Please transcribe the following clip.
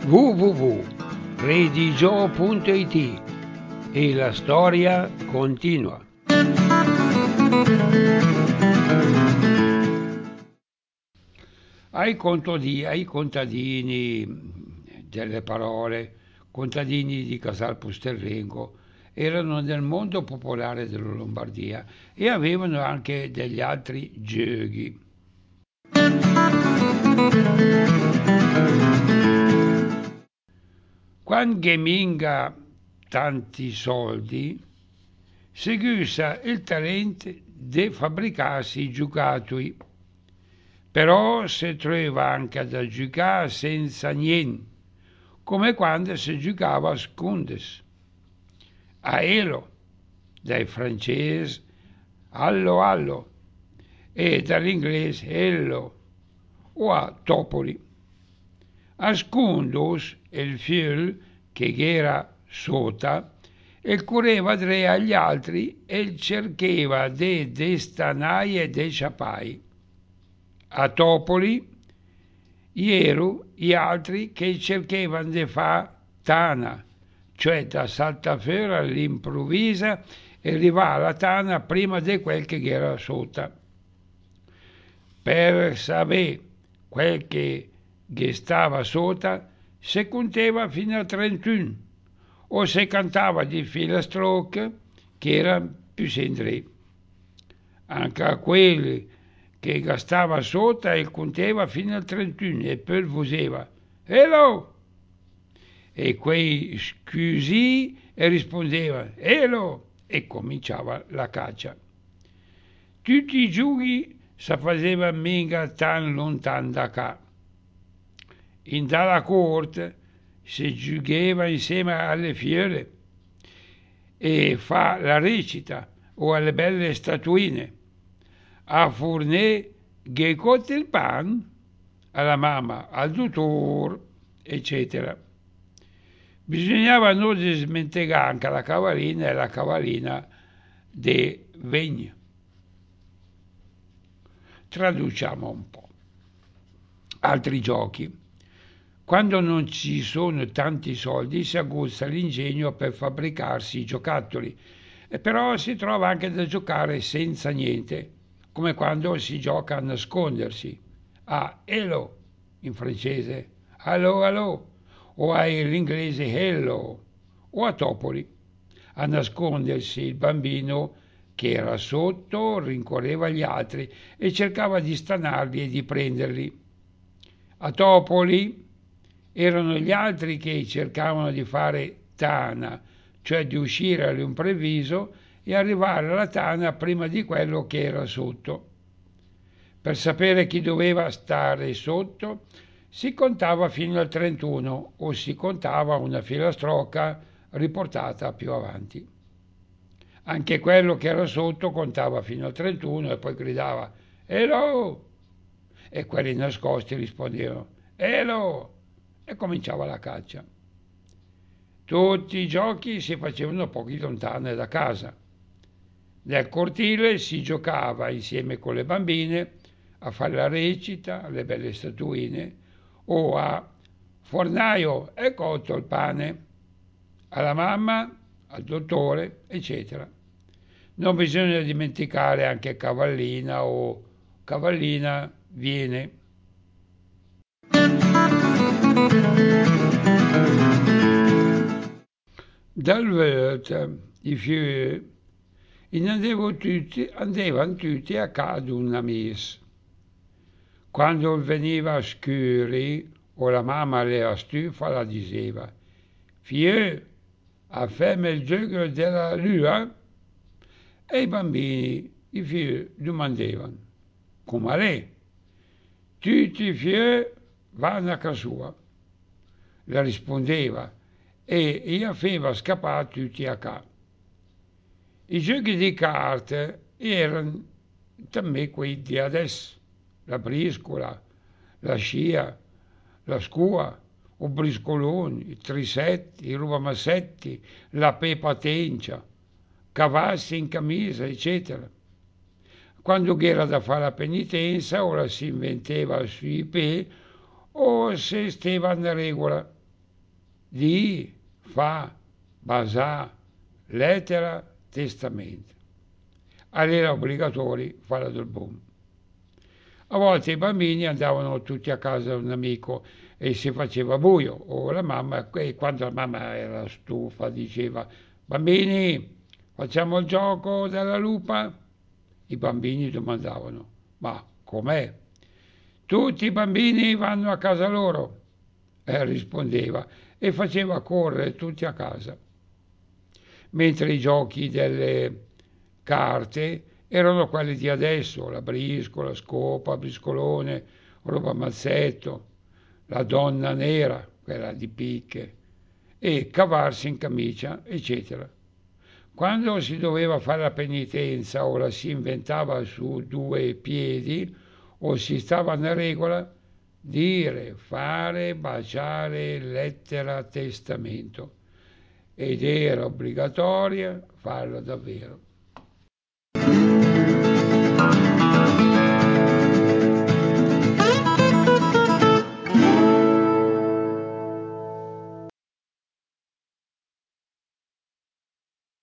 www.redigio.it e la storia continua. Ai contadini delle parole, contadini di Casal Pusterlengo, erano nel mondo popolare della Lombardia e avevano anche degli altri giochi. Quando Geminga tanti soldi, seguiva il talento di fabbricarsi i giocattoli, però si trova anche da giocare senza niente, come quando si giocava a scondes, a elo, dai francesi allo allo e dall'inglese hello o a topoli. A scondos il figlio che era sota e correva tre agli altri e cercava de destanai e de sciapai. A topoli ieru gli altri che cercavano di fare tana, cioè da saltafera all'improvvisa e arrivare alla tana prima di quel che era sotto. Per sapere quel che stava sotto si contava fino a 31 o se cantava di filastrocche che era più sendri. Anche a quelli che stava sotto e contava fino a 31 e poi faceva hello e quei scusi e rispondeva hello e cominciava la caccia. Tutti i giochi si faceva mica tan lontan da qua. In dalla corte si giocava insieme alle fiere e fa la recita o alle belle statuine. A fornè che cotte il pan alla mamma, al dottor, eccetera. Bisognava non smentegare anche la cavallina e la cavallina de Vegna. Traduciamo un po'. Altri giochi. Quando non ci sono tanti soldi si aguzza l'ingegno per fabbricarsi i giocattoli, e però si trova anche da giocare senza niente, come quando si gioca a nascondersi, a hello in francese, allo allo, o all'inglese hello, o a topoli. A nascondersi il bambino che era sotto rincorreva gli altri e cercava di stanarli e di prenderli. A topoli erano gli altri che cercavano di fare tana, cioè di uscire all'improvviso e arrivare alla tana prima di quello che era sotto. Per sapere chi doveva stare sotto si contava fino al 31 o si contava una filastrocca riportata più avanti. Anche quello che era sotto contava fino al 31 e poi gridava hello e quelli nascosti rispondevano hello e cominciava la caccia. Tutti i giochi si facevano pochi lontani da casa. Nel cortile si giocava insieme con le bambine a fare la recita, alle belle statuine o a fornaio è cotto il pane, alla mamma, al dottore, eccetera. Non bisogna dimenticare anche cavallina o cavallina viene. Dal Wörth, i fiori, andavano tutti a casa una mies. Quando veniva scuri o la mamma era stufa la diceva fieu, a femme il gioco della lua? E i bambini, i figli, domandavano come lei? Tutti i fieu vanno a casa sua. Le rispondeva e gli faceva scappare tutti a casa. I giochi di carte erano també quelli di adesso, la briscola, la scia, la scua, o briscoloni, i trisetti, i rubamassetti, la pepa tencia, cavassi in camisa, eccetera. Quando era da fare la penitenza, ora si inventava sui pe o se stava in regola. di, fa, basà, lettera, testamento. Era obbligatorio fare del boom. A volte i bambini andavano tutti a casa da un amico e si faceva buio, o la mamma, e quando la mamma era stufa, diceva: bambini, facciamo il gioco della lupa? I bambini domandavano: ma com'è? Tutti i bambini vanno a casa loro, rispondeva, e faceva correre tutti a casa. Mentre i giochi delle carte erano quelli di adesso: la briscola, scopa, briscolone, roba mazzetto, la donna nera, quella di picche, e cavarsi in camicia, eccetera. Quando si doveva fare la penitenza o la si inventava su due piedi o si stava nella regola, dire, fare, baciare, lettera, testamento. Ed era obbligatoria farlo davvero.